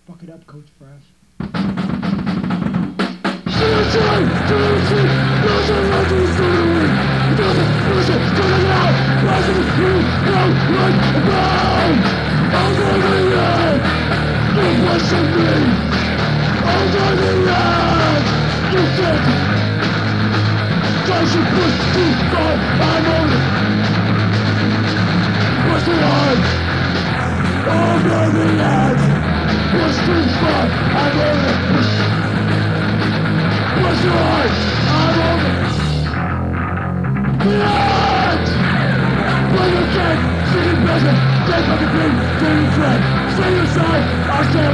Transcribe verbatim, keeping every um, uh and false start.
Fuck it up, Coach Fresh. Suicide! Suicide! Those are not to story! It doesn't push it, turn it out! Rising through, out, right, about! I'm on the end! You question me! I'm on the end! You think I should push too far, I'm on it! Push too hard! I'm on the edge! Push too far, I'm on it! Push! Push too hard! I'm on it! Yes! Play your game! Sing it better! Take on the green! Stay in front! Stay inside! I'll stay